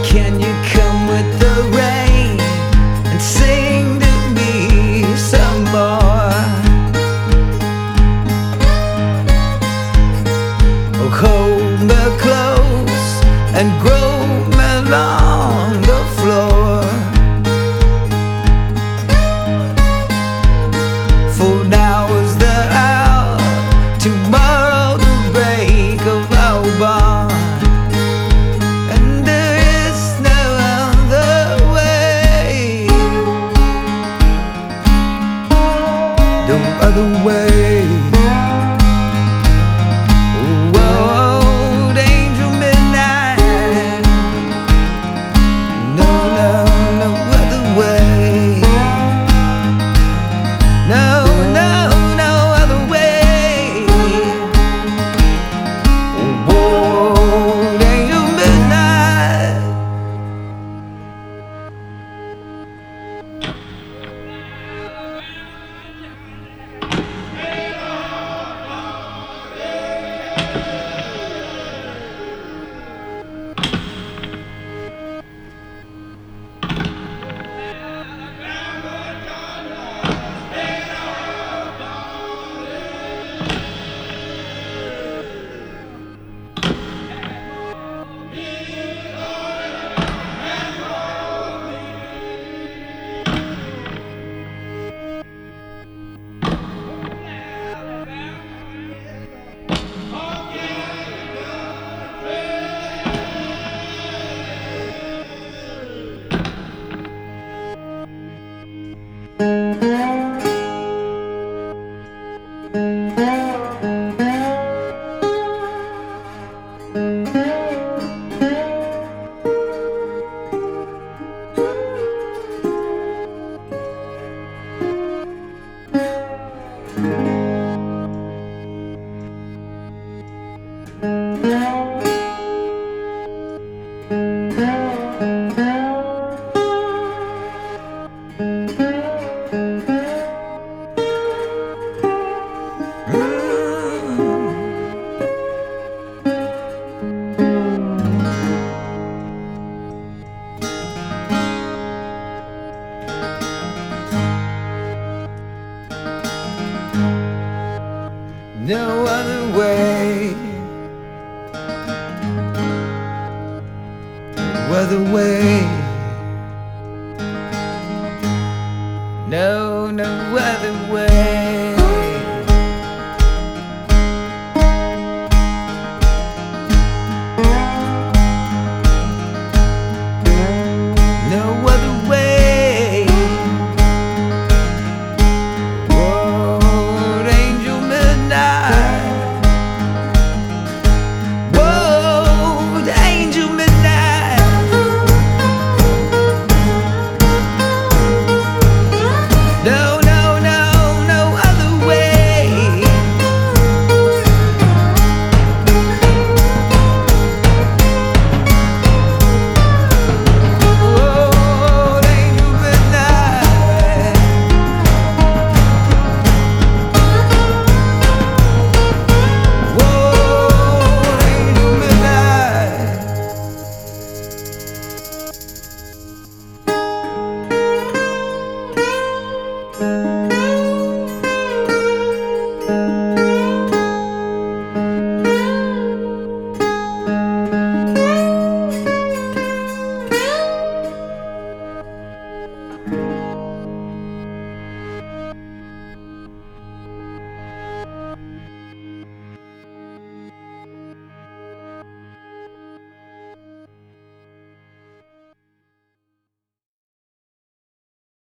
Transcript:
Can you come with the rain and sing to me some more? Oh, hold me close and grope me along the floor. For now is the hour, tomorrow the break of our bond. And there is no other way, no other way. Oh, angel midnight, no, no, no other way. No, no, no other way. Oh, angel midnight. No other way, no other way.